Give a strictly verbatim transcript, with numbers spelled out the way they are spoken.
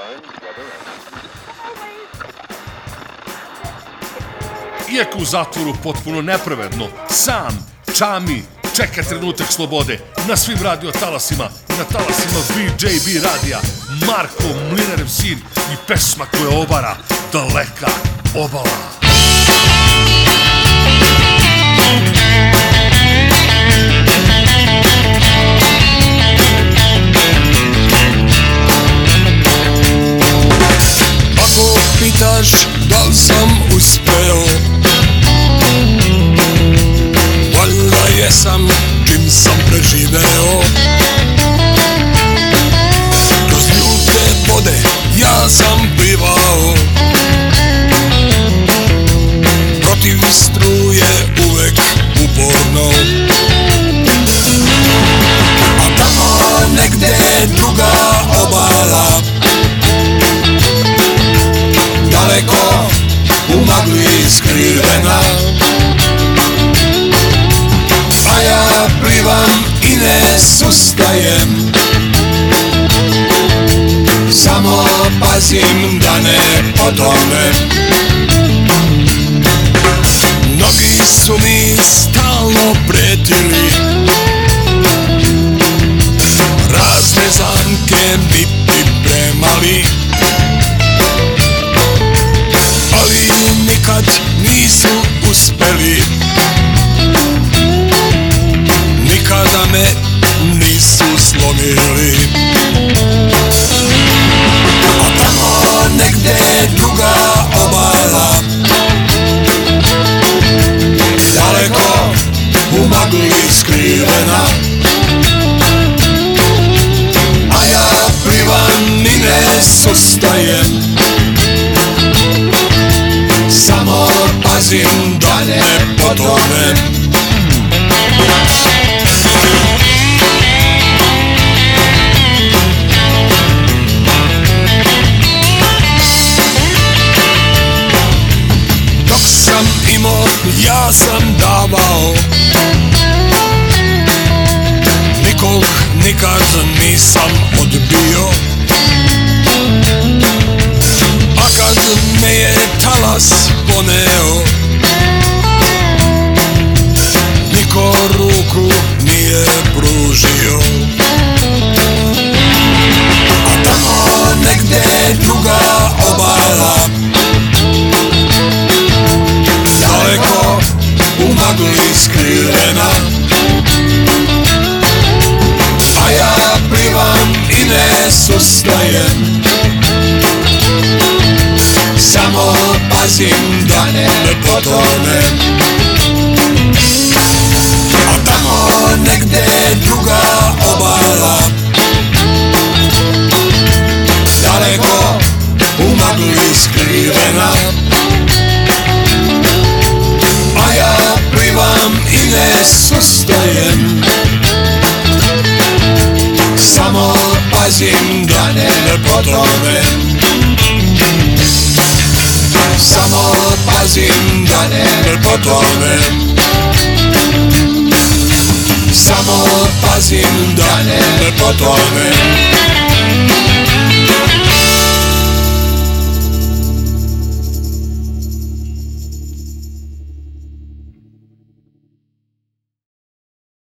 Iako u zatvoru potpuno nepravedno, sam, čami, čeka trenutak slobode na svim radio talasima, na talasima V J B radija, Marko Mlinarev sin i pesma koja obara Daleka obala. Ako pitaš da li sam uspeo, valjda jesam čim sam preživeo. Kroz ljute vode ja sam plivao, protiv struje uvek uporno. A tamo negde druga obala, daleko u magli skrivena, a ja plivam i ne sustajem, samo pazim da ne potonem. Mnogi su mi stalno pretili, razne zamke mi pripremali, ali nikad nisu uspeli, nikada me nisu slomili. A tamo negde druga obala, daleko u magli skrivena, a ja plivam i ne sustajem, samo pazim da ne potonem. Dok sam imao, ja sam davao, nikog nikad nisam odbio, a kad me je talas poneo, niko ruku nije pružio. A tamo negde druga obala, daleko u magli skrivena, a ja plivam i ne sustajem, samo pazim da ne potonem. A tamo negde druga obala, daleko u magli skrivena, a ja plivam i ne sustajem, samo pazim da ne potonem. Samo pazim da ne potonem, samo pazim da ne potonem.